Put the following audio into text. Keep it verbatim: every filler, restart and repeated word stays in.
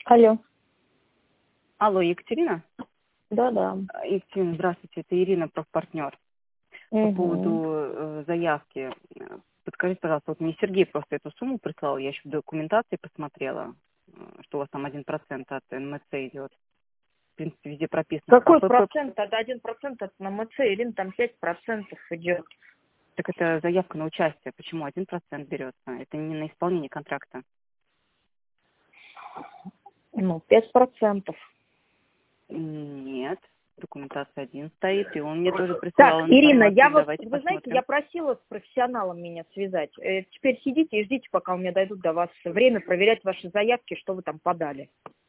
Алло. Алло, Екатерина? Да-да. Екатерина, здравствуйте, это Ирина, профпартнер. По Угу. поводу э, заявки. э, Подскажите, пожалуйста, вот мне Сергей просто эту сумму прислал, я еще в документации посмотрела, э, что у вас там один процент от эн эм цэ идет. В принципе, везде прописано. А Какой п п процент? Это один процент от эн эм цэ, Ирина, там пять процентов идет. так это заявка на участие. Почему один процент берется? Это не на исполнение контракта. Ну, пять процентов. Нет. Документация один стоит, и он мне тоже Так, присылал Ирина, я информацию. вот, Давайте вы знаете, я посмотрим. просила с профессионалом меня связать. Э, Теперь сидите и ждите, пока у меня дойдут до вас время проверять ваши заявки, что вы там подали.